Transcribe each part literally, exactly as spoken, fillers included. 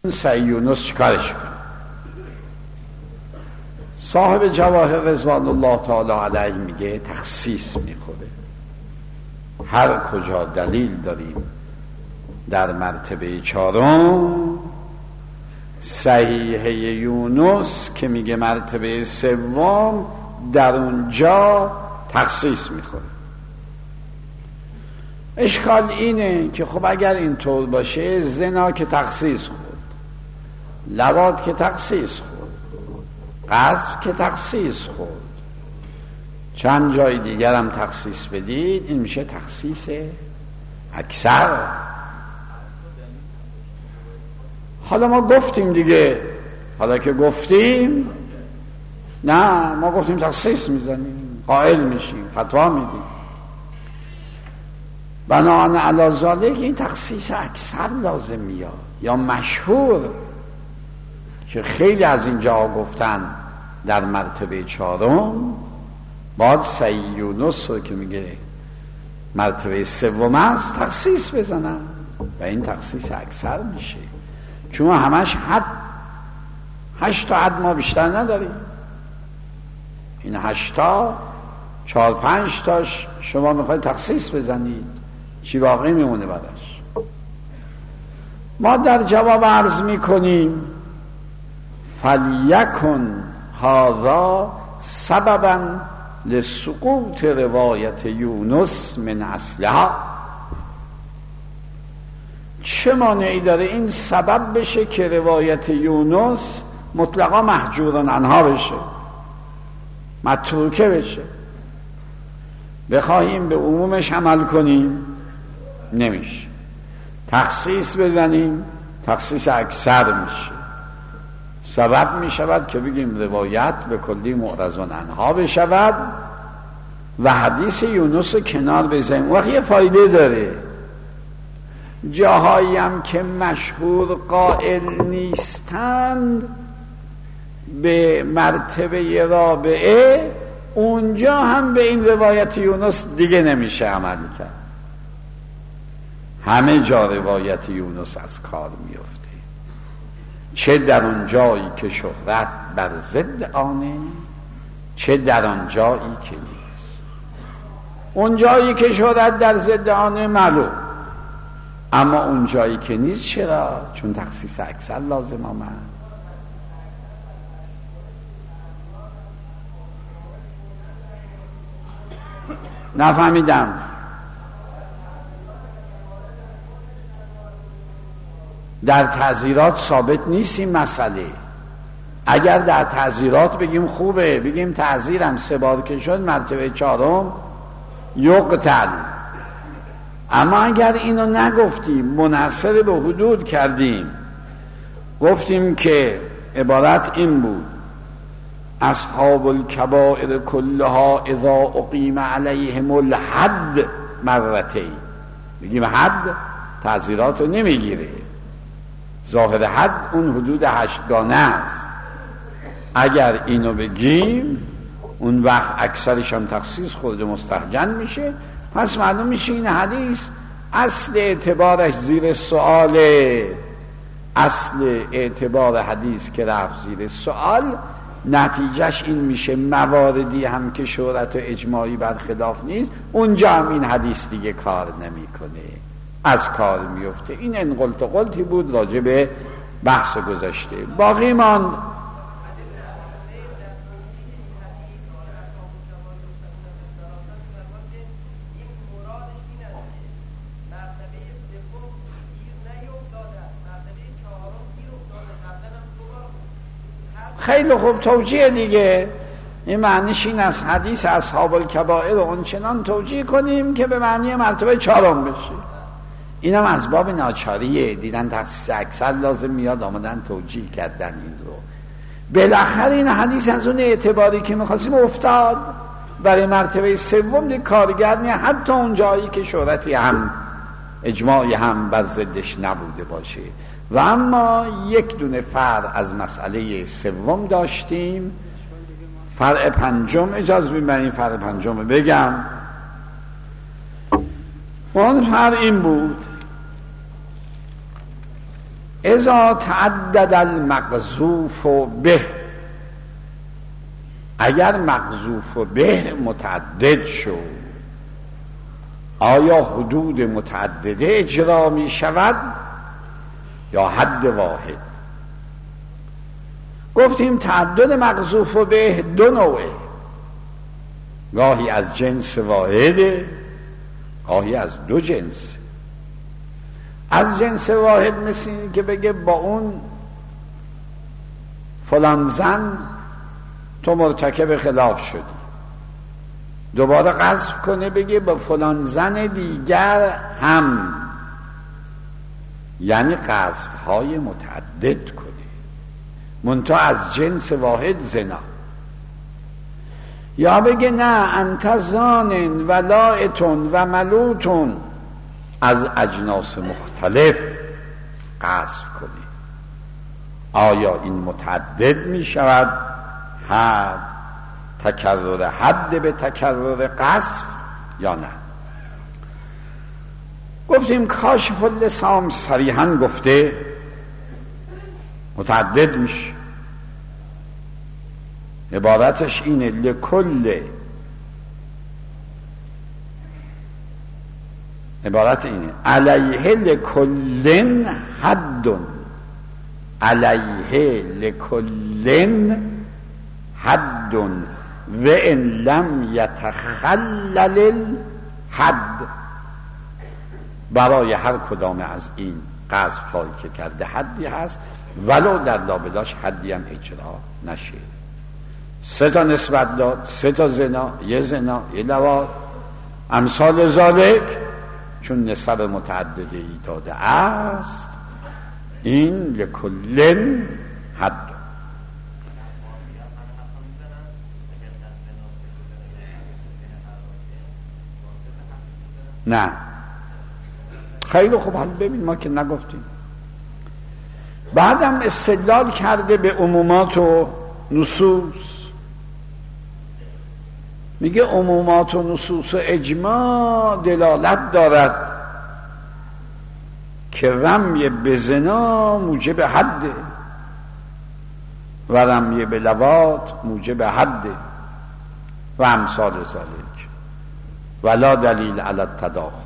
سعید یونس چیکارش کنه؟ صاحب جواهر رضوان الله تعالی علیه میگه تخصیص میخوره. هر کجا دلیل داریم در مرتبه چهارم، صحیح یونس که میگه مرتبه سوم، در اونجا تخصیص میخوره. اشکال اینه که خب اگر اینطور باشه، زنا که تخصیص خورد، لواط که تخصیص خورد، غصب که تخصیص خورد، چند جای دیگر هم تخصیص بدید، این میشه تخصیص اکثر. حالا ما گفتیم دیگه، حالا که گفتیم، نه ما گفتیم تخصیص میزنیم، قائل میشیم، فتوا میدیم. بناهن علی ذالک این تخصیص اکثر لازم میاد، یا مشهور که خیلی از اینجا گفتن در مرتبه چهارم باید سعید یونس رو که میگه مرتبه سوم است تخصیص بزنن و این تخصیص اکثر میشه، چون همش حد هشت تا حد ما بیشتر نداریم. این هشتا چهار پنج تاش شما میخواید تخصیص بزنید، چی باقی میمونه بعدش؟ ما در جواب عرض میکنیم فلیکن هذا سببا لسقوط روایت یونس من اصلها. چه مانعی داره این سبب بشه که روایت یونس مطلقا محجورن عنها بشه، متروکه بشه؟ بخواهیم به عمومش عمل کنیم نمیشه، تخصیص بزنیم تخصیص اکثر میشه، سبب میشود که بگیم روایت به کلی معرضون عنها بشود و حدیث یونس رو کنار بزنیم. وقتی یه فایده داره. جاهایی هم که مشهور قائل نیستند به مرتبه رابعه، اونجا هم به این روایت یونس دیگه نمیشه عمل کرد. همه جا روایت یونس از کار میفته، چه در اون جایی که شهرت بر ضد آنه، چه در آن جایی که نیست. اون جایی که شهرت در ضد آنه معلوم، اما اون جایی که نیست چرا؟ چون تخصیص اکثر لازم آمد. نفهمیدم. در تعزیرات ثابت نیست این مسئله. اگر در تعزیرات بگیم خوبه، بگیم تعزیرم سه بار که شد مرتبه چهارم یقتل، اما اگر اینو نگفتیم، منحصر به حدود کردیم، گفتیم که عبارت این بود اصحاب الکبائر کلها اذا اقیم علیهم الحد مرتين، بگیم حد تعزیرات رو نمیگیره، ظاهر حد اون حدود هشتگانه است. اگر اینو بگیم اون وقت اکثرش هم تخصیص خود مستهجن میشه، پس معلوم میشه این حدیث اصل اعتبارش زیر سؤاله. اصل اعتبار حدیث که رفت زیر سؤال، نتیجهش این میشه مواردی هم که شهرت و اجماعی برخلاف نیست، اونجا هم این حدیث دیگه کار نمیکنه، از کار میفته. این انقلت و قلتی بود راجع به بحث گذشته. باقی ماند خیلی خوب توجیه دیگه. این معنیش این از حدیث اصحاب الکبائر اون چنان توجیه کنیم که به معنی مرتبه چهارم بشه. اینم از باب ناچاریه، دیدن تخصیص اکثر لازم میاد، آمدن توجیه کردن این رو. بالاخره این حدیث از اون اعتباری که میخواستیم افتاد برای مرتبه سوم دیگه کارگر نیست، حتی اون جایی که شهرتی هم اجماعی هم بر ضدش نبوده باشه. و اما یک دونه فرع از مسئله سوم داشتیم، فرع پنجم. اجازه بدید من این فرع پنجم بگم. اون فرع این بود اذا تعدد المقذوف به، اگر مقذوف به متعدد شد آیا حدود متعدده اجرا می شود یا حد واحد؟ گفتیم تعدد مقذوف به دو نوعه، گاهی از جنس واحده گاهی از دو جنس. از جنس واحد مثل این که بگه با اون فلان زن تو مرتکب خلاف شدی، دوباره قذف کنه بگه با فلان زن دیگر هم، یعنی قذف های متعدد کنه، منتها از جنس واحد زنا. یا بگه نه انت زان و لائتون و ملوتون، از اجناس مختلف قذف کنه. آیا این متعدد می شود حد تکرر حد به تکرر قذف یا نه؟ گفتیم کاشف اللسان صریحا گفته متعدد میشه، عبارتش اینه لکل، عبارت اینه علیه لکلن حدن، علیه لکلن حدن و ان لم یتخلل الحد، برای هر کدام از این قذف هایی که کرده حدی هست ولو در لابلاش حدی هم اجرا نشه. سه تا نسبت داد، سه تا زنا، یه زنا، یه لواط، امثال ذالک، چون نسب متعدده ای داده است این لکلن حد. نه خیلی خوب، حال ببین ما که نگفتیم. بعدم استدلال کرده به عمومات و نصوص، میگه عمومات و نصوص و اجماع دلالت دارد که رمی به زنا موجب حده و رمی به لواط موجب حده و امثال ذالک ولا دلیل علی التداخل.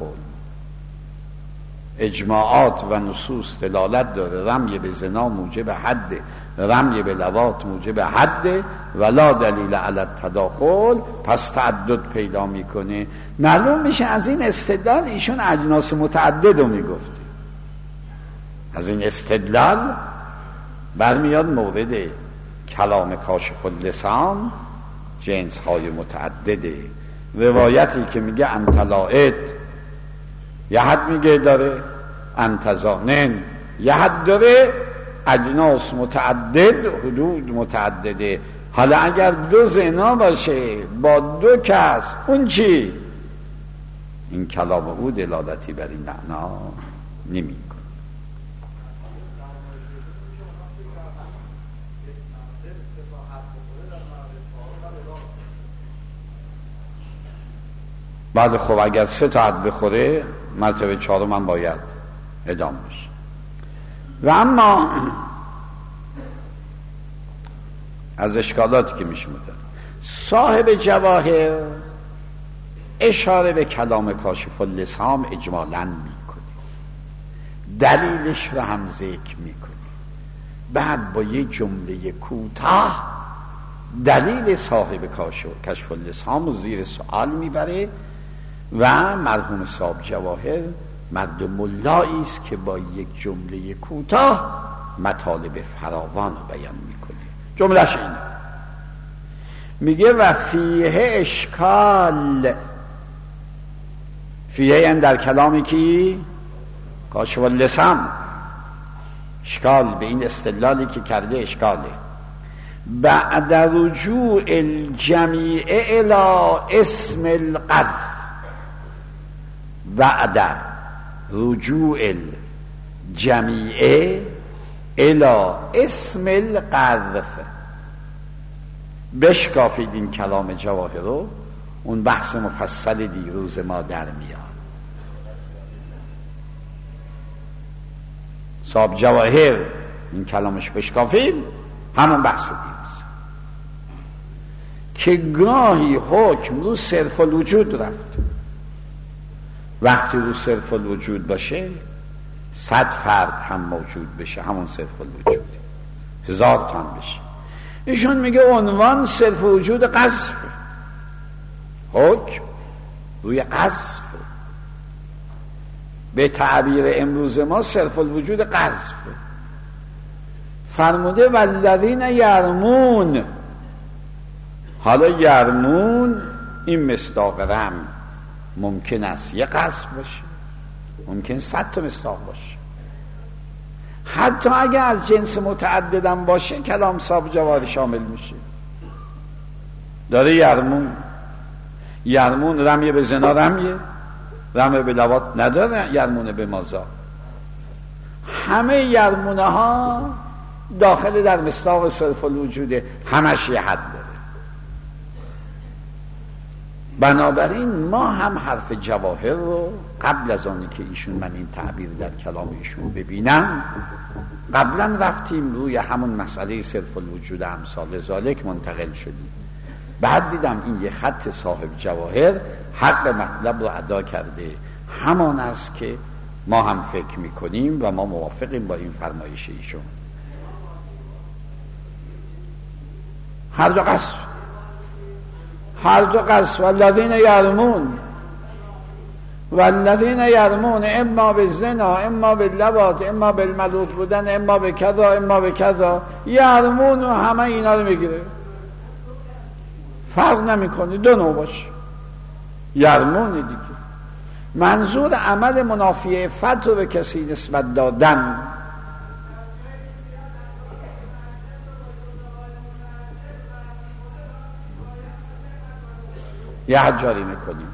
اجماعات و نصوص دلالت داره رمی به زنا موجب حده، رمی به لواط موجب حده ولا دلیل علی التداخل، پس تعدد پیدا میکنه. معلوم میشه از این استدلال ایشون اجناس متعدد رو میگفته. از این استدلال برمیاد مورد کلام کاشف اللسان جنس های متعدده. روایتی که میگه انت لائط یه حد میگه داره، انت زانن یه حد داره، اجناس متعدد حدود متعدده. حالا اگر دو زنا باشه با دو کس اون چی؟ این کلام او دلالتی بر این معنا نمی کنه. بعد خب اگر سه تا حد بخوره مرتبه چهارم هم باید ادام بشه. و اما از اشکالاتی که میشه مدن صاحب جواهر اشاره به کلام کاشف اللسان اجمالاً میکنه، دلیلش رو هم ذکر میکنه، بعد با یه جمله کوتاه دلیل صاحب کاشف اللسان رو زیر سوال میبره و مرحوم صاحب جواهر مرد ملایی است که با یک جمله کوتاه مطالب فراوان رو بیان میکنه. جملهش اینه، میگه و فیه اشکال، فیه این در کلامی کی؟ کاشف اللسان. اشکال به این استدلالی که کرده اشکاله. بعد رجوع الجمیع الى اسم القذف، بعد رجوع الجمیع الى اسم القذف، بشکافید این کلام جواهر رو، اون بحث مفصل دیروز ما در میاد. صاحب جواهر این کلامش بشکافیم، همون بحث دیگه که گاهی حکم رو صرف الوجود رفت. وقتی رو صرف الوجود باشه صد فرد هم موجود بشه، همون صرف الوجود، هزار تن بشه. ایشون میگه عنوان صرف وجود قذف، حکم روی قذف، به تعبیر امروز ما صرف الوجود قذف. فرموده والذین یرمون. حالا یرمون این مصداق رم ممکن است یه قذف باشه، ممکن صد تا مصداق باشه، حتی اگر از جنس متعددم باشه کلام صاحب جواهر شامل میشه. داره یرمون، یرمون رمیه به زنا، رمیه رمیه به لواط نداره، یرمونه به مازا. همه یرمونه ها داخل در مصداق صرف الوجوده، همش یه حد داره. بنابراین ما هم حرف جواهر رو قبل از آنی که ایشون من این تعبیر در کلام ایشون ببینم، قبلا رفتیم روی همون مسئله صرف الوجود امثال ذالک منتقل شدیم. بعد دیدم این یه خط صاحب جواهر حق مطلب رو ادا کرده، همان است که ما هم فکر میکنیم و ما موافقیم با این فرمایش ایشون. هر دو قصد هر دو قصد والذین یرمون، والذین یرمون اما به زنا، اما به لواط، اما به ملوط بودن، اما به کذا، اما به کذا. یرمون و همه اینا رو میگیره، فرق نمیکنه، دو نوع باشه. یرمون دیگه منظور عمل منافی عفت رو به کسی نسبت دادن. یه حد جاری میکنیم.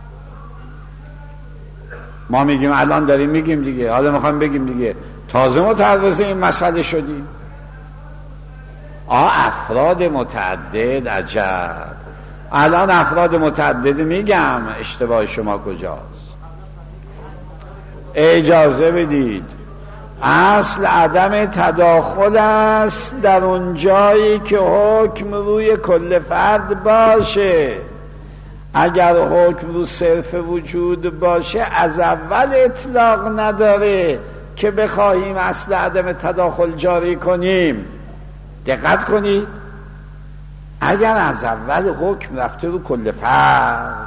ما میگیم الان داریم میگیم دیگه، حالا میخوام بگیم دیگه تازه متعرض این مسئله شدیم. آه افراد متعدد، عجب. الان افراد متعدد میگم، اشتباه شما کجاست؟ اجازه بدید. اصل عدم تداخل است در اون جایی که حکم روی کل فرد باشه. اگر حکم رو صرف وجود باشه از اول اطلاق نداره که بخواهیم اصل عدم تداخل جاری کنیم. دقت کنید، اگر از اول حکم رفته رو کل فرد،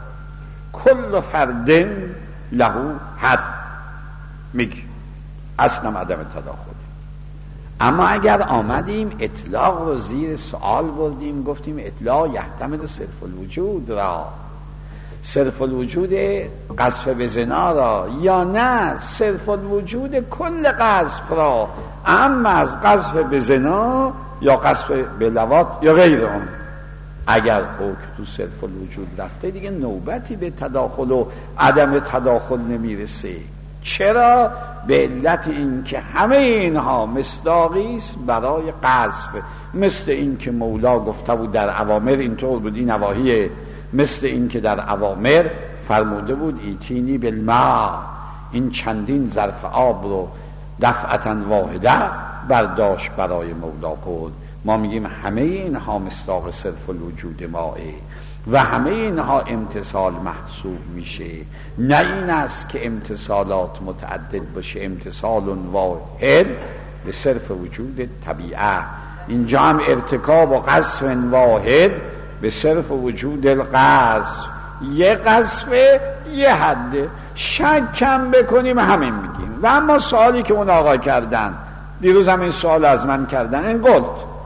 کل فردن لهو حد میگی اصلا عدم تداخل. اما اگر آمدیم اطلاق رو زیر سوال بردیم، گفتیم اطلاق یحتمل صرف الوجود را، صرف الوجود قذف به زنا را، یا نه صرف الوجود کل قذف را، اما از قذف به زنا یا قذف به لواط یا غیر اون. اگر حکم تو صرف الوجود رفته دیگه نوبتی به تداخل و عدم تداخل نمیرسه. چرا؟ به علت این که همه اینها مصداقی است برای قذف. مثل این که مولا گفته بود در اوامر اینطور بود، این نواهی، مثل این که در اوامر فرموده بود ایتینی بالماء، این چندین ظرف آب رو دفعتا واحده برداشت برای مولا بود. ما میگیم همه اینها مصداق صرف الوجود مائه و همه اینها امتصال محسوب میشه. نه این است که امتصالات متعدد باشه، امتصال واحد به صرف وجود طبیعه. اینجا هم ارتکاب و قذف واحد به صرف وجود القذف. یه قذف یه حد، شک کم بکنیم همین میگیم. و اما سوالی که اون آقا کردن دیروز هم این سوال از من کردن، این گفت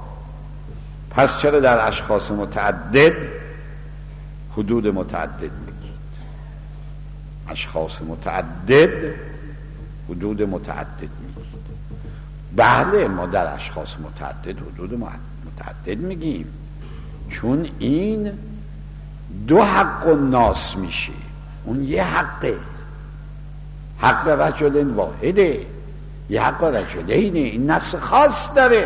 پس چرا در اشخاص متعدد حدود متعدد میگید؟ اشخاص متعدد حدود متعدد میگید. بله ما در اشخاص متعدد حدود متعدد میگیم، چون این دو حق الناس میشه. اون یه حقه، حق رجل واحده، یه حق رجلینه. این نص خاص داره،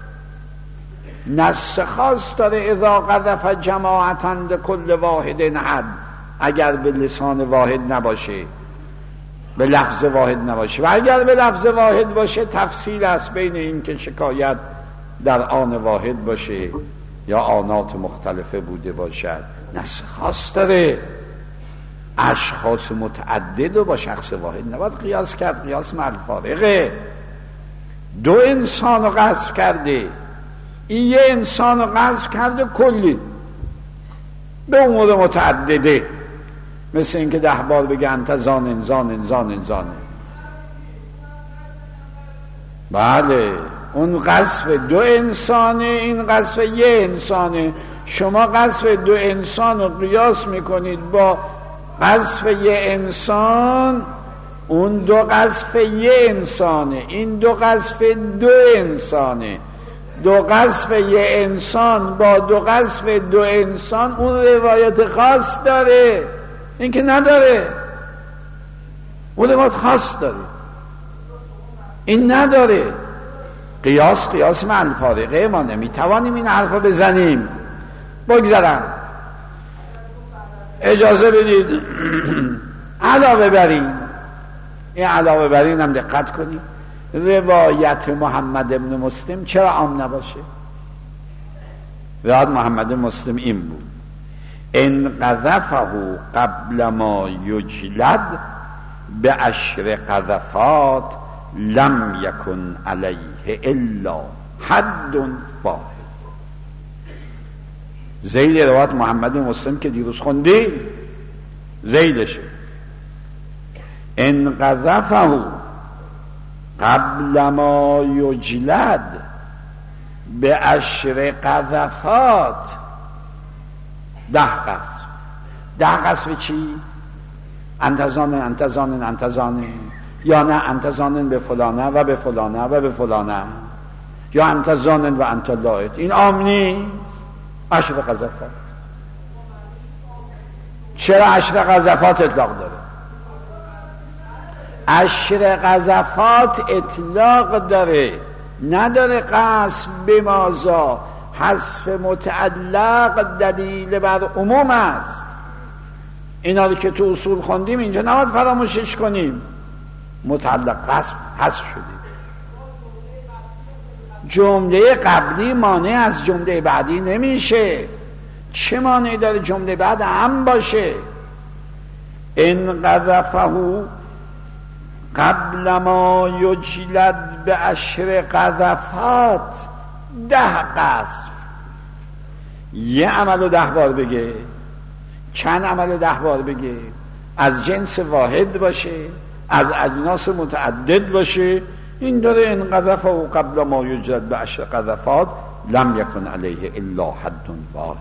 نص خاص داره. اذا قذف جماعتن کل واحد حد، اگر به لسان واحد نباشه به لفظ واحد نباشه. و اگر به لفظ واحد باشه تفصیل است بین این که شکایت در آن واحد باشه یا آنات مختلفه بوده باشد. نص خاص داره، اشخاص متعدد و با شخص واحد نباید قیاس کرد، قیاس مع الفارقه. دو انسان رو قذف کرده، این یه انسان رو قذف کرده کلی به امور متعدده، مثل اینکه ده بار بگه انت زان انزان انزان انزانه. بله اون قذف دو انسانه، این قذف یه انسانه. شما قذف دو انسان رو قیاس میکنید با قذف یه انسان، اون دو قذف یه انسانه، این دو قذف دو انسانه. دو قذف یه انسان با دو قذف دو انسان اون روایت خاص داره، این که نداره. اون روایت خاص داره، این نداره. قیاس قیاس مع الفارقه، ما نمیتوانیم این حرف رو بزنیم. بگذارم اجازه بدید علاوه بر این، این علاوه بر این هم دقت کنید، روایت محمد ابن مسلم چرا عام نباشه؟ روایت محمد مسلم این بود: ان قذفه قبل ما یجلد به عشر قذفات لم یکن علیه الا حد واحد. ذیل روایت محمد مسلم که دیروز خوندی ذیلشه: ان قذفه قبل ما یجلد به عشر قذفات. ده قذف. ده قذف چی؟ انتظانن انتظانن انتظانن، یا نه انتظانن به فلانه و به فلانه و به فلانه، یا انتظانن و انتلایت. این عام نیست. عشر قذفات. چرا عشر قذفات اطلاق داره؟ عشر قذفات اطلاق داره، نداره قصد به مازا. حذف متعلق دلیل بر عموم است. اینا رو که تو اصول خوندیم اینجا نباید فراموشش کنیم. متعلق قصد حذف شده. جمله قبلی مانع از جمله بعدی نمیشه. چه مانعی داره جمله بعد هم باشه؟ ان قذفه قبل ما یجلد به عشر قذفات. ده قذف. یه عمل رو ده بار بگه، چند عمل رو ده بار بگه، از جنس واحد باشه، از اجناس متعدد باشه، این داره ان قذفه و قبل ما یجلد به عشر قذفات لم یکن علیه الا حد واحد.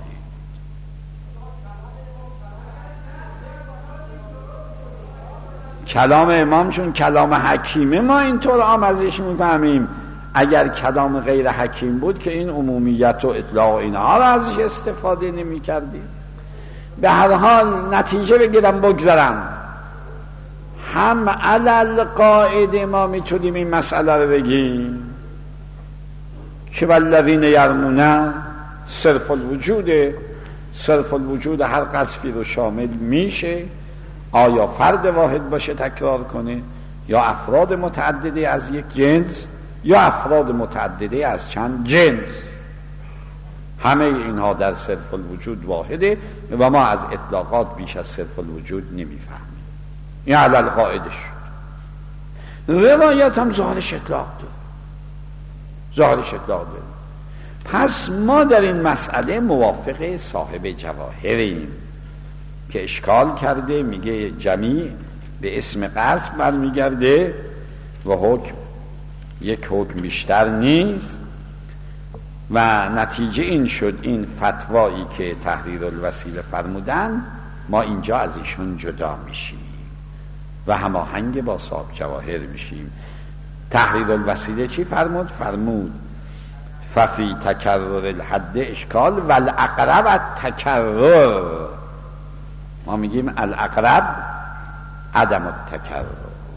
کلام امام چون کلام حکیمه ما اینطور عام ازش میفهمیم. اگر کلام غیر حکیم بود که این عمومیت و اطلاق و اینها رو ازش استفاده نمی کردیم. به هر حال نتیجه بگیرم بگذارم، هم علل قاعده ما میتونیم این مسئله رو بگیم که والذین یرمون صرف الوجود، صرف الوجود هر قذفی رو شامل میشه. آیا فرد واحد باشه تکرار کنه، یا افراد متعدده از یک جنس، یا افراد متعدده از چند جنس. همه اینها در صرف الوجود واحده و ما از اطلاقات بیش از صرف الوجود نمیفهمیم. این علل قاعده شد. روایت هم ظاهرش اطلاق داره، ظاهرش اطلاق داره. پس ما در این مسئله موافق صاحب جواهریم که اشکال کرده، میگه جمیع به اسم قصد برمیگرده و حکم یک حکم بیشتر نیست. و نتیجه این شد این فتوایی که تحریر الوسیله فرمودن، ما اینجا از ایشون جدا میشیم و هماهنگ با صاحب جواهر میشیم. تحریر الوسیله چی فرمود؟ فرمود ففی تکرر الحد اشکال و الاقرب التکرر. ما میگیم الاقرب عدم التکرر.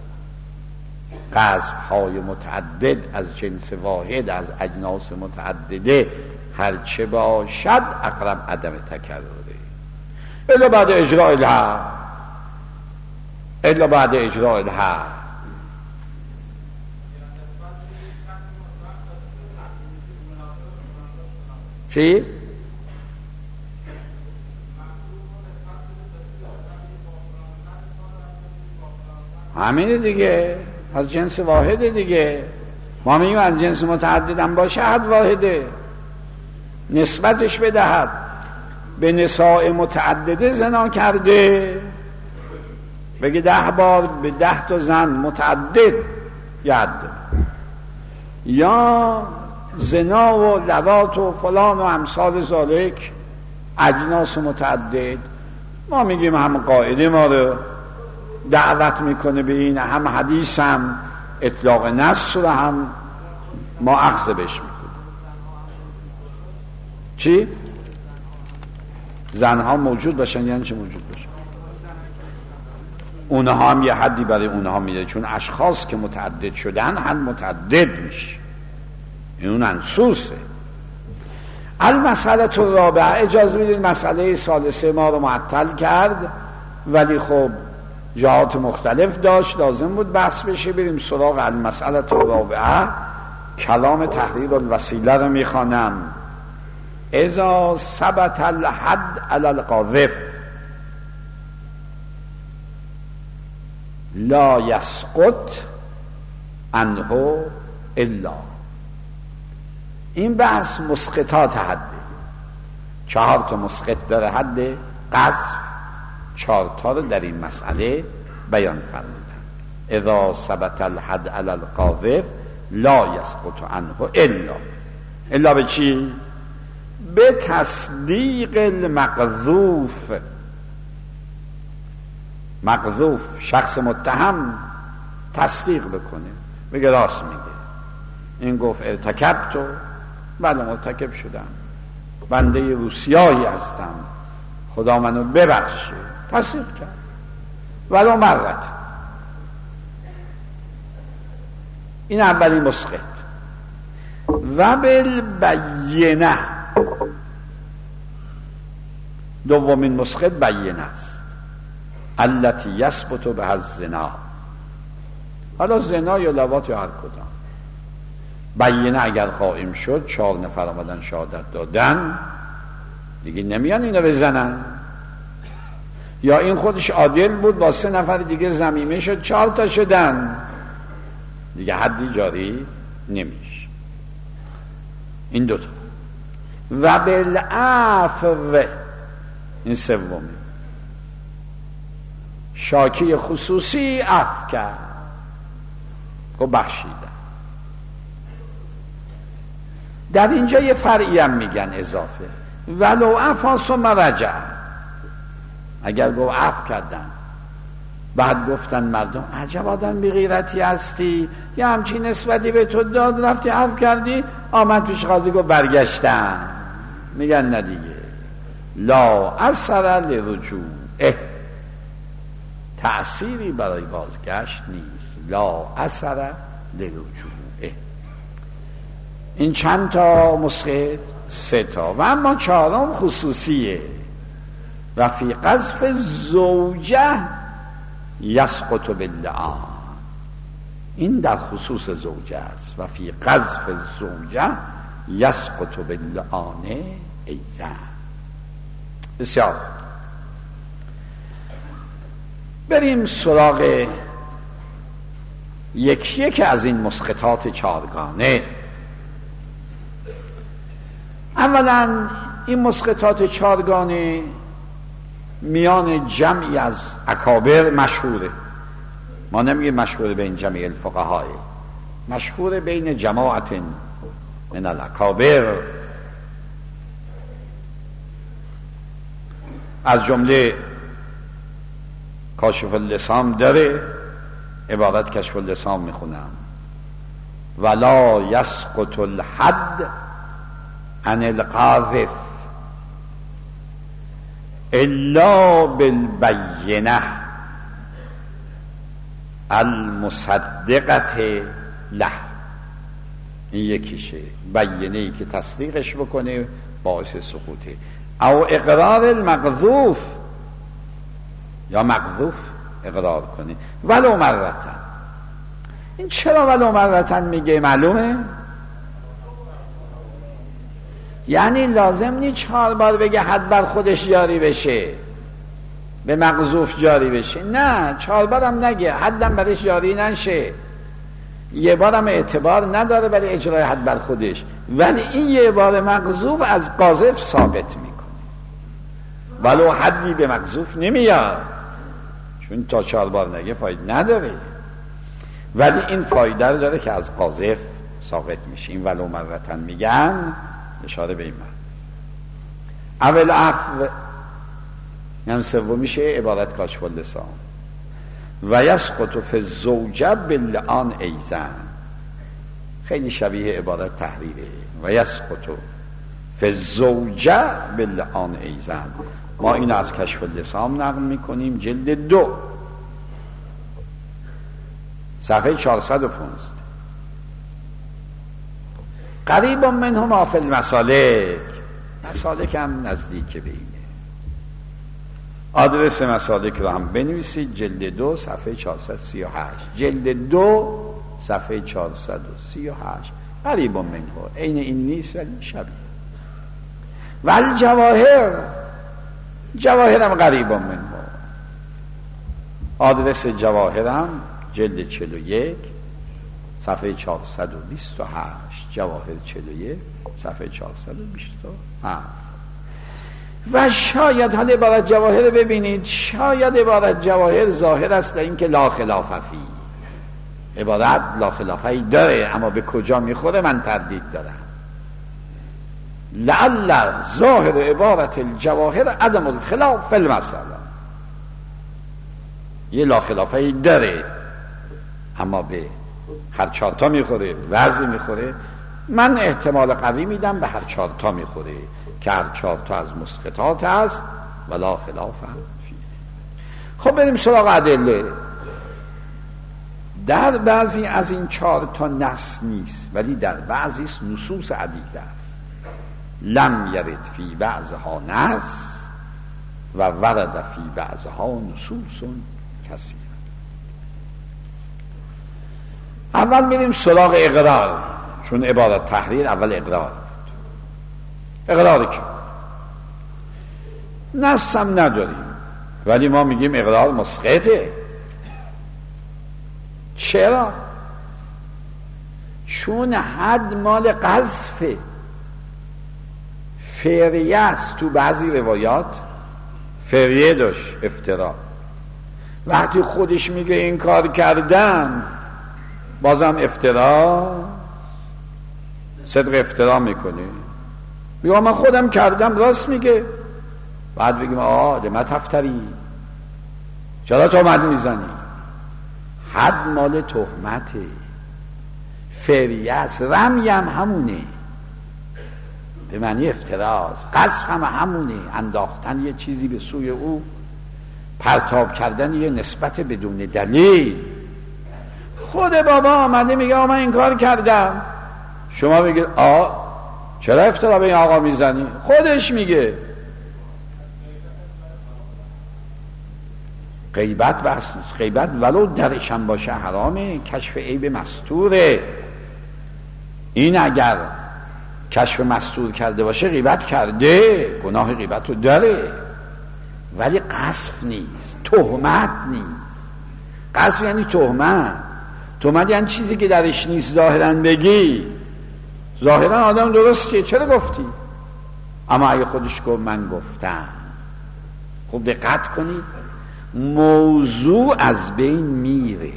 قذف های متعدد از جنس واحد از اجناس متعدده هرچه باشد اقرب عدم تکرره. الا بعد اجراء الحد الا بعد اجراء الحد. چی؟ همینه دیگه، از جنس واحده دیگه. ما میگیم از جنس متعددم باشه حد واحده، نسبتش بدهد به نساء متعدده زنا کرده، بگه ده بار به ده تا زن متعدد ید، یا زنا و لواط و فلان و امثال ذالک اجناس متعدد. ما میگیم هم قاعده ما رو دعوت میکنه به این، هم حدیث هم اطلاق نص رو هم ما اخذ بش میکنیم. چی؟ زنها موجود باشن یعنی چه موجود باشن؟ اونها هم یه حدی برای اونها میده، چون اشخاص که متعدد شدن حد متعدد میشه، این اون انصوصه. المسئله الرابعه، اجازه بدید مسئله ثالثه ما رو معطل کرد، ولی خب جهات مختلف داشت، لازم بود بحث بشه. بریم سراغ المسئله الرابعه. کلام تحریر الوسیله رو میخوانم. اذا ثبت الحد علی القاذف لا یسقط عنه الا. این بحث مسقطات حده، چهار تا مسقط داره حد قذف، چهار تا رو در این مسئله بیان فرمودن. اذا ثبت الحد علی القاذف لا یسقط عنه الا. الا به چی؟ به تصدیق المقذوف. مقذوف شخص متهم تصدیق بکنه، بگه راست میگه، این گفت ارتکب تو، بله مرتکب شدم، بنده روسیایی هستم، خدا منو ببخشه، تصدیق کرد ولو مرت. این اولین مسقط. و بالبینه، دومین مسقط بینه است، التی یثبت بها الزنا. حالا زنا یا لواط یا هر کدام، بینه اگر قائم شد، چهار نفر آمدن شهادت دادن، دیگه نمیان اینو بزنن. یا این خودش عادل بود با سه نفر دیگه ضمیمه شد، چهار تا شدن، دیگه حدی جاری نمیشه. این دوتا. و بالعفو، این سومی، شاکی خصوصی عفو کرد و بخشیدن. در اینجا یه فرعی هم میگن اضافه، ولو عفا ثم رجع. اگر گفت عفو کردن، بعد گفتن مردم عجب آدم بی غیرتی هستی، یه همچین نسبتی به تو داد، رفتی عفو کردی، آمد پیش قاضی گفت برگشتن، میگن نه دیگه، لا اثر لرجوعه، تأثیری برای بازگشت نیست، لا اثر لرجوعه. این چند تا مسقط؟ سه تا. و اما چهارم خصوصیه، و فی قذف زوجه یسقط باللعان. این در خصوص زوجه است. و فی قذف زوجه یسقط باللعان ایضا. بسیار. بریم سراغ یک یک از این مسقطات چهارگانه. اولا این مسقطات چهارگانه میان جمعی از اکابر مشهوره. ما نمیگه مشهوره بین جمعی الفقهای، مشهوره بین جماعت من الاکابر، از جمله کاشف اللسان داره، عبارت کشف اللسان میخونم، ولا یسقط الحد عن القاذف الا بالبینه المصدقه له. این یکیشه، بینه ای که تصدیقش بکنه باعث سقوطه. او اقرار المقذوف یا مقذوف اقرار کنی ولو مرتن. این چرا ولو مرتن میگه؟ معلومه؟ یعنی لازم نی چهار بار بگه حد بر خودش جاری بشه، به مقذوف جاری بشه. نه، چهار بارم نگه، حدم برش جاری نشه، یه بارم اعتبار نداره برای اجرای حد بر خودش، ولی این یه بار مقذوف از قاذف ثابت میکنه. ولو حدی به مقذوف نمیاد، چون تا چهار بار نگه فایده نداره، ولی این فایده رو داره که از قاذف ثابت میشه. این ولو مرتن میگن اشاره به این من. اول عفو هم سوم میشه عبارت کاشف اللسان. و یسقط فی الزوجه باللعان ایزن، خیلی شبیه عبارت تحریره. و یسقط فی الزوجه باللعان ایزن. ما این از کشف اللسان نقل میکنیم، جلد دو صفحه چهارصد و پانزده. قریب منهما فی المسالک، مسالک هم نزدیک به اینه. آدرس مسالک رو هم بنویسید، جلد دو صفحه چهارصد و سی و هشت، جلد دو صفحه چهارصد و سی و هشت. قریب منه، عین این نیست ولی شبیه. ول جواهر، جواهر هم قریب منه. آدرس جواهر هم جلد چهل و یک صفحه چهارصد و بیست و هشت، جواهر چهل و یک صفحه چهارصد و بیست و هشت. و شاید حال عبارت جواهر رو ببینید، شاید عبارت جواهر ظاهر است به اینکه لا خلاف فی، عبارت لا خلافی داره، اما به کجا میخوره من تردید دارم. لعل ظاهر عبارت الجواهر عدم الخلاف فی المسأله، یه لا خلافی داره اما به هر چارتا میخوره، وضع میخوره. من احتمال قوی میدم به هر چارتا میخوره که هر چارتا از مسقطات هست ولا خلاف هم فیه. خب بریم سراغ ادله. در بعضی از این چارتا نص نیست، ولی در بعضی نصوص عدیده است. لم یرد فی بعضها نص و ورد فی بعضها نصوص کثیره. اول میریم سراغ اقرار، چون عبارت تحریر اول اقرار بود. اقرار که نص هم نداریم، ولی ما میگیم اقرار مسقطه. چرا؟ چون حد مال قذفه، فریه است. تو بعضی روایات فریه داشت، افترا. وقتی خودش میگه این کار کردم بازم افترا، صدق افترا میکنه. میگه من خودم کردم، راست میگه. بعد بگیم آه لما تفتری، چرا تهمت میزنی؟ حد مال تهمته، فریه است. رمی هم همونه، به معنی افتراست. قذف هم همونه، انداختن یه چیزی به سوی او، پرتاب کردن یه نسبت بدون دلیل. خود بابا آمده میگه آه من این کار کردم، شما میگه آه چرا افترا به این آقا میزنی؟ خودش میگه. غیبت بس، غیبت ولو درشم باشه حرامه، کشف عیب مستوره. این اگر کشف مستور کرده باشه غیبت کرده، گناه غیبت رو داره، ولی قذف نیست، تهمت نیست. قذف یعنی تهمت. تهمت یعنی چیزی که درش نیست ظاهرا بگی. ظاهرا آدم درسته، چرا گفتی؟ اما اگه خودش گفت من گفتم. خوب دقت کنید، موضوع از بین میره.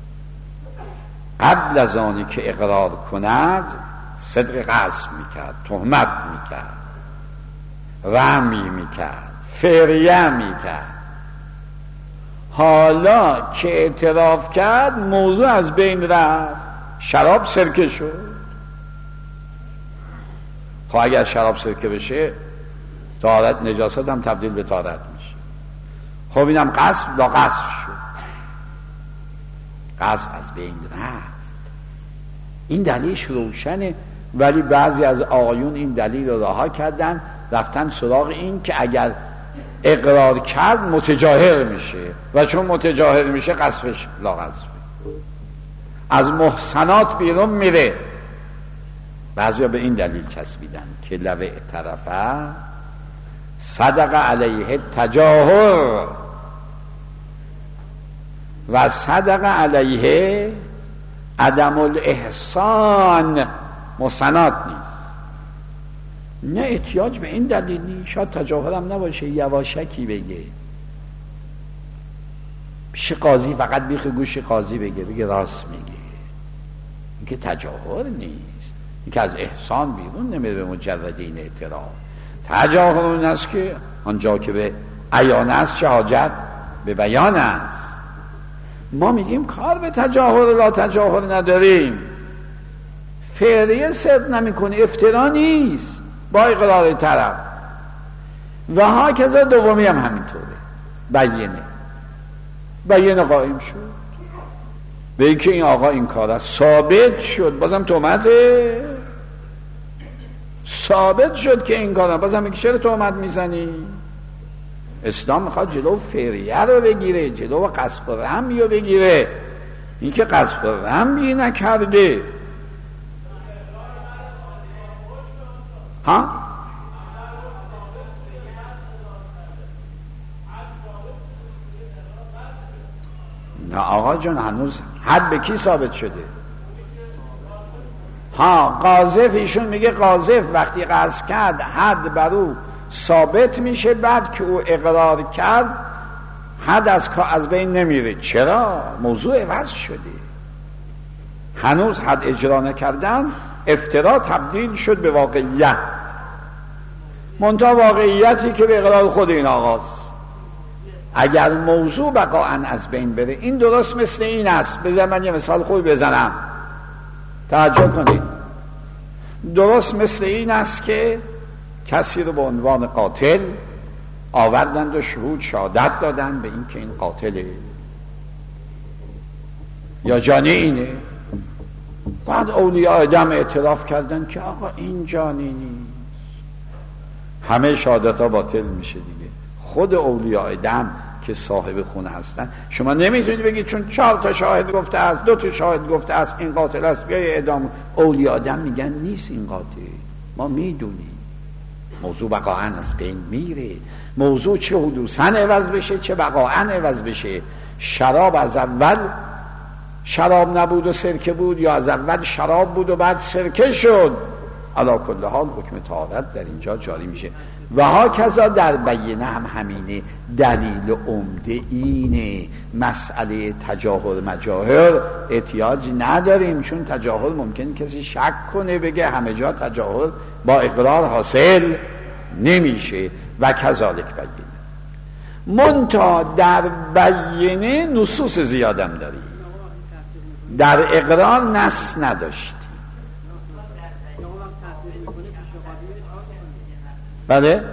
قبل از آنی که اقرار کند صدق قذف میکرد، تهمت میکرد، رمی میکرد، فریه میکرد. حالا که اعتراف کرد موضوع از بین رفت، شراب سرکه شد. خب اگر شراب سرکه بشه طهارت، نجاست هم تبدیل به طهارت میشه. خب اینم قذف لا قذف شد، قذف از بین رفت. این دلیلش روشنه، ولی بعضی از آقایون این دلیل رو رها کردن، رفتن سراغ این که اگر اقرار کرد متجاهر میشه و چون متجاهر میشه قذفش لا قذف، از محسنات بیرون میره. بعضیا به این دلیل چسبیدن که لو اعترفه صدق علیه تجاهر و صدق علیه عدم الاحسان. محسنات نیست. نه احتیاج به این دلیل نیست. شاید تجاهرم نباشه، یواشکی بگه پیش قاضی، فقط بیخ گوش قاضی بگه بگه راست میگه. این که تجاهر نیست، این که از احسان بیرون نمیره به مجرد این اعتراف. تجاهر اون است که آنجا که به عیان است چه حاجت به بیان است. ما میگیم کار به تجاهر لا تجاهر نداریم، فعلیه صدق نمی کنی، افترا نیست با اقرار طرف. و ها کذا دومی هم همینطوره، بیینه بیینه قائم شد به این که این آقا این کار است، ثابت شد، بازم تهمته، ثابت شد که این کار است، بازم میگه چرا تهمت میزنی؟ اسلام میخواد جلو فریه رو بگیره، جلو قذف رمی رو بگیره. این که قذف رمی نکرده ها؟ نه آقا جان، هنوز حد به کی ثابت شده؟ ها قاذف، ایشون میگه قاذف وقتی قذف کرد حد بر او ثابت میشه، بعد که او اقرار کرد حد از از بین نمیره. چرا؟ موضوع عوض شده، هنوز حد اجرا نکردن، افترا تبدیل شد به واقعیت، منتها واقعیتی که به اقرار خود این آقاست. اگر موضوع بقاعا از بین بره، این درست مثل این است. بذار من یه مثال خوبی بزنم توجه کنید. درست مثل این است که کسی رو به عنوان قاتل آوردند و شهود شهادت دادن به این که این قاتله یا جانی اینه. بعد اولیاء دم اعتراف کردن که آقا این جانی نیست. همه شهادت ها باطل میشه دیگه. خود اولیاء دم که صاحب خونه هستن، شما نمیتونید بگید چون چهار تا شاهد گفته است، دو تا شاهد گفته است این قاتل است بیای اعدام. اولیاء دم میگن نیست این قاتل، ما میدونیم. موضوع بقاعا از بین میره. موضوع چه حدوثاً عوض بشه چه بقاعا عوض بشه. شراب از اول شراب نبود و سرکه بود، یا از اول شراب بود و بعد سرکه شد، علی کل حال حکم طهارت در اینجا جاری میشه. و ها کذا در بیینه هم همینه. دلیل عمده اینه. مسئله تجاهر مجاهر احتیاج نداریم، چون تجاهر ممکن کسی شک کنه بگه همه جا تجاهر با اقرار حاصل نمیشه. و کذالک بیینه، منتها در بیینه نصوص زیادم داریم، در اقرار نص نداشتیم. بله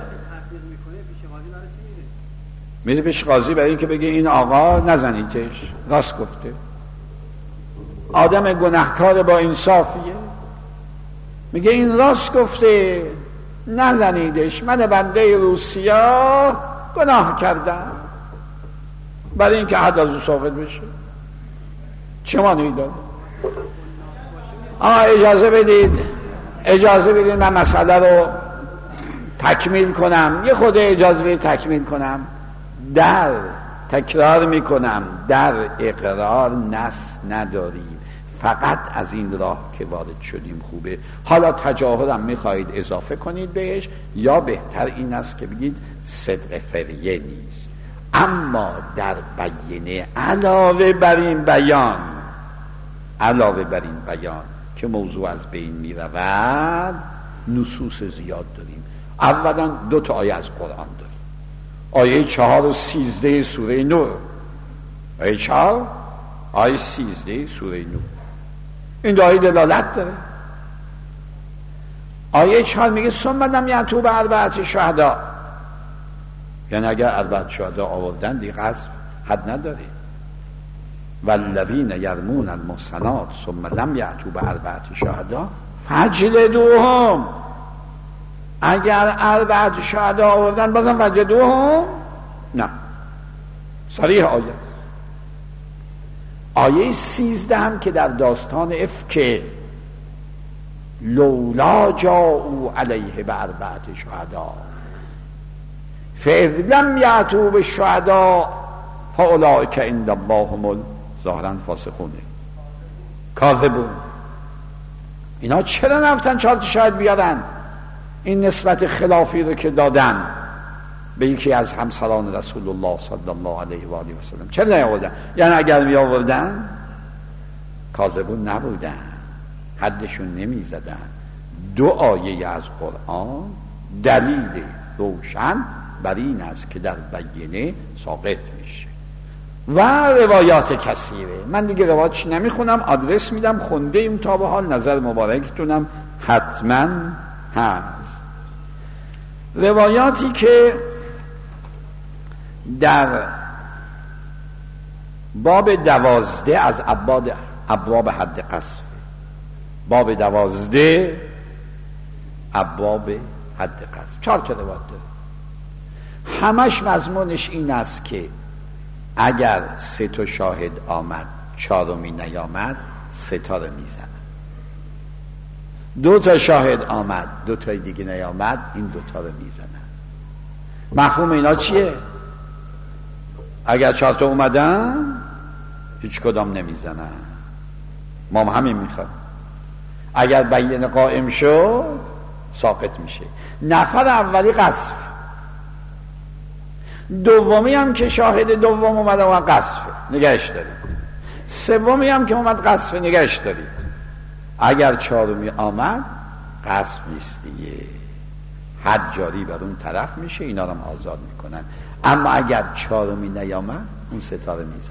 میره پیش قاضی برای اینکه بگه این آقا نزنیدش، راست گفته، آدم گناهکار با انصافیه، میگه این راست گفته نزنیدش، من بنده روسیا گناه کردم، برای اینکه حد از او ثابت بشه. چه مانعی داره؟ آقا اجازه بدید اجازه بدید من مسئله رو تکمیل کنم، یه خود اجازه بدید تکمیل کنم. در تکرار میکنم، در اقرار نص نداریم، فقط از این راه که وارد شدیم خوبه. حالا تجاهرم میخواهید اضافه کنید بهش، یا بهتر این است که بگید صدق فریه نیست. اما در بیینه علاوه بر این بیان علاوه بر این بیان که موضوع از بین میرود، نصوص زیاد داریم. اولا دو تا آیه از قرآن داریم، آیه چهار و سیزده سوره نور. آیه چهار آیه سیزده سوره نور، این دو آیه دلالت داره. آیه چهار میگه ثم لم یأتوا بأربعة شهداء، یعنی اگر اربعة شهدا آوردن دیگه قذف حد نداره. والذین یرمون المحصنات ثم لم یأتوا بأربعة شهداء فاجلدوهم، اگر اربعة شهدا آوردن بازم فاجلدوهم، نه، صریح آیه. آیه سیزده هم که در داستان افک لولا جاءوا علیه باربعة شهداء فاذ لم یأتوا بالشهداء فاولئک عند الله هم ظاهرا فاسقون کاذبون. اینا چرا نفتن چهار تا شاهد بیارن؟ این نسبت خلافی رو که دادن به یکی از همسران رسول الله صلی الله علیه و آله و سلم چرا نیاوردن؟ یعنی اگر می آوردن کاذبون نبودن، حدشون نمی زدن. دو آیه از قرآن دلیل روشن بر این است که در بیینه ساقط میشه و روایات کثیره. من دیگه روایاتش نمیخونم، آدرس میدم، خونده ایم تا به حال، نظر مبارکتونم حتما هست. روایاتی که در باب دوازده از ابواب ابواب حد قذف، باب دوازده ابواب حد قذف، چهار تا روایت داره. همش مضمونش این است که اگر سه تا شاهد آمد چهارمی نیامد سه تا رو میزنن. دو تا شاهد آمد دو تا دیگه نیامد این دو تا رو میزنن. مفهوم اینا چیه؟ اگر چهار تا اومدن هیچ کدام نمیزنن، ما هم همین میخوایم. اگر بیان قائم شد ساقط میشه. نفر اولی قذف، دومی هم که شاهد دوم اومده و قذف نگهش دارید، سومی هم که اومد قذف نگهش دارید. اگر چهارمی آمد قذف نیست دیگه، حد جاری بر اون طرف میشه، اینا رو هم آزاد میکنن. اما اگر چهارمی نیامد اون ستاره میزنن.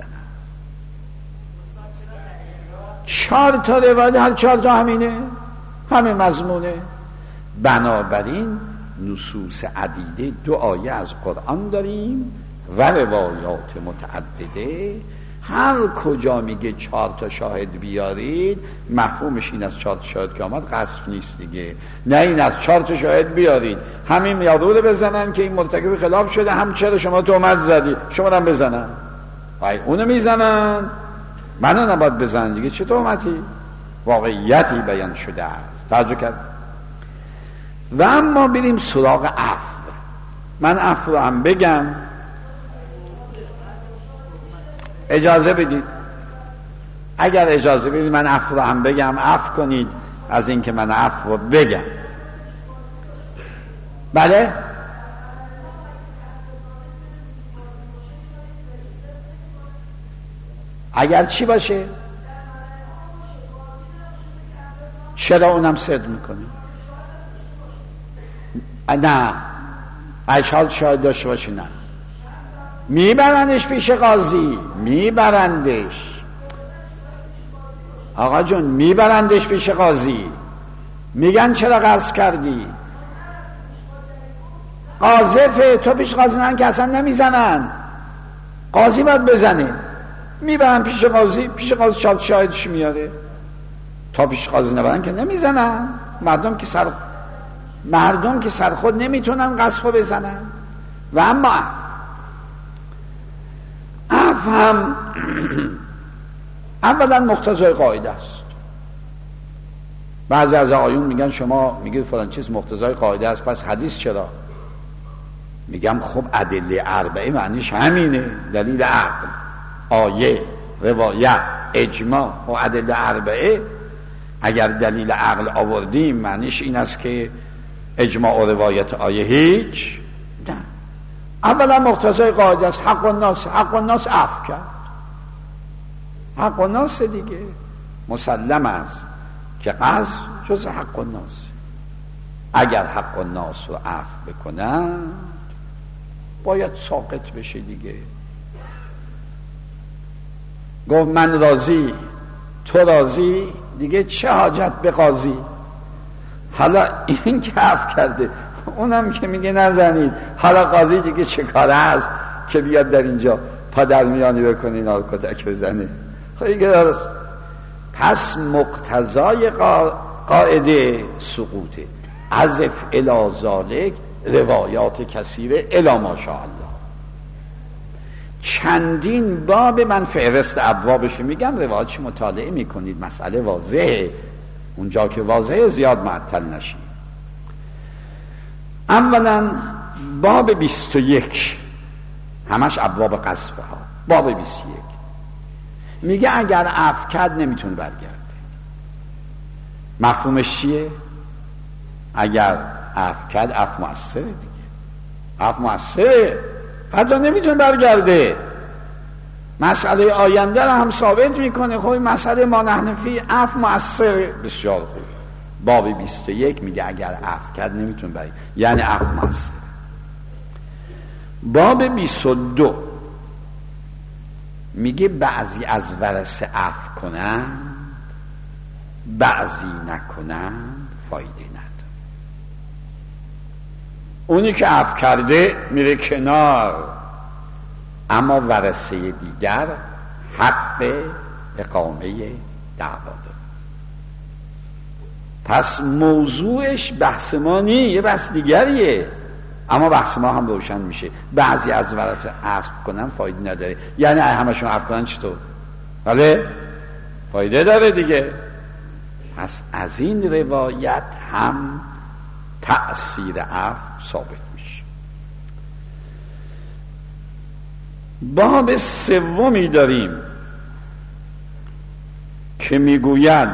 چهار تا روایت، هر چهار تا همینه، همین مضمونه. بنابراین نصوص عدیده، دو آیه از قرآن داریم و روایات متعدده. هر کجا میگه چهار تا شاهد بیارید مفهومش این از چهار تا شاهد که آمد قذف نیست دیگه، نه این از چهار تا شاهد بیارید همین یارو رو بزنن که این مرتکب خلاف شده، هم چرا شما تهمت زدی شما رو بزنن، وای اونو میزنن منو نباید بزنن دیگه، چه تهمتی؟ واقعیتی بیان شده است. توجه کرد. و اما بریم سراغ عفو. من عفو رو هم بگم، اجازه بدید. اگر اجازه بدید من عفو رو هم بگم، عفو کنید از اینکه من عفو رو بگم. بله؟ اگر چی باشه؟ چرا اونم صدق میکنه؟ نه اشهاد شاید داشته باشه، نه میبرندش پیش قاضی، میبرندش آقا جون، میبرندش پیش قاضی، میگن چرا قصد کردی؟ قاذفه، تو پیش قاضی نن که اصلا نمیزنن، قاضی باید بزنه. میبرن پیش قاضی، پیش قاضی شاید شاهدش میاره، تا پیش قاضی نبرن که نمیزنن. مردم که سر مردم که سر خود نمیتونن قذف بزنن. و اما عفو هم اولا مقتضای قاعده است. بعضی از آیون میگن شما میگید فلان چیز مقتضای قاعده است پس حدیث چرا؟ میگم خب ادله اربعه معنیش همینه، دلیل عقل، آیه، روایت، اجماع و ادله اربعه. اگر دلیل عقل آوردیم معنیش این است که اجماع و روایت آیه هیچ نه. اولا مقتضای قاعده است، حق الناس، حق الناس عفو کرد، حق الناس دیگه مسلم است که قذف جز حق الناس. اگر حق الناس رو عفو بکنن باید ساقط بشه دیگه. گفت من راضی، تو راضی، دیگه چه حاجت به قاضی؟ حالا این که عفو کرده اونم که میگه نزنید، حالا قاضی دیگه چه کاره است که بیاد در اینجا پادرمیانی بکنه اینا رو کتک بزنه؟ خیلی درست. پس مقتضای قاعده سقوطه. عزف الی ذالک روایات کثیره الی ماشاءالله. چندین باب، من فهرست ابوابش میگم، روایاتش مطالعه میکنید، مسئله واضحه، اونجا که واضحه زیاد معطل نشید. اولا باب بیست و یک همش ابواب قذف ها. باب بیست و یک میگه اگر عفو کرد نمیتونه برگرده. مفهومش چیه؟ اگر عفو کرد عفو مؤثره دیگه، عفو مؤثره، حتی نمیتونه برگرده. مسئله آینده رو هم ثابت میکنه. خب مسئله ما نحن فی عفو مؤثره. بسیار خوب. باب بیست و یک میگه اگر عفو کرد نمیتونه برگرده، یعنی عفو مؤثره. باب بیست و دو میگه بعضی از ورثه عفو کنند، بعضی نکنند، فایده نداره. اونی که عفو کرده میره کنار، اما ورثه دیگر حق اقامه دعوا داره. پس موضوعش بحث ما نی، یه بحث دیگریه، اما بحث ما هم روشن میشه. بعضی از ورثه عفو کنن فایده نداره، یعنی همشون عفو کنن چطور؟ بله فایده داره دیگه. پس از این روایت هم تأثیر عفو ثابت میشه. باب سومی داریم که میگوید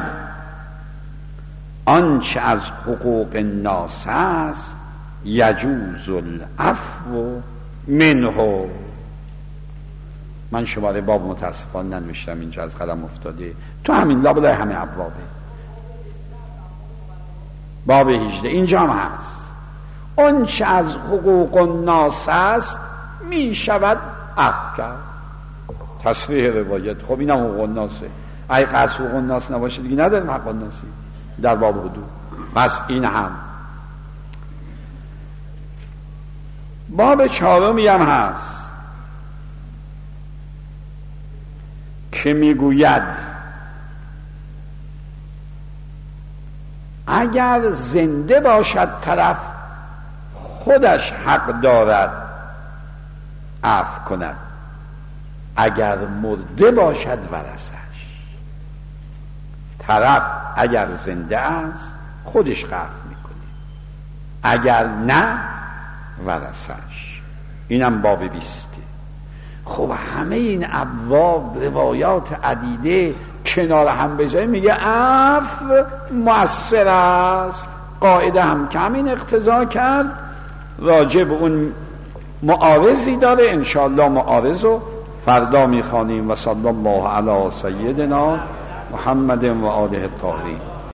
آنچه از حقوق الناس است یجوز العفو منه. من شماره باب متاسفانه ننوشتم اینجا، از قلم افتاده، تو همین لابلای همه ابوابه. باب هجده اینجا هم هست. آنچه از حقوق الناس است می شود عفو کرد. تصریح روایت. خب اینم حقوق الناسه. اگه از حقوق الناس نباشه دیگه نداریم حق الناسی در باب حدود. پس این هم. باب چهارمی هم هست که میگوید اگر زنده باشد طرف خودش حق دارد عفو کند، اگر مرده باشد ورثش. طرف اگر زنده است خودش عفو میکنه، اگر نه ورثش. اینم باب بیسته. خب همه این ابواب روایات عدیده کنار هم بذاریم، میگه عفو مؤثر است. قاعده هم کمین اقتضا کرد. راجع به اون معارضی داره، انشاءالله معارض رو فردا میخوانیم. و صلی الله علی سیدنا محمد و آله الطاهرین.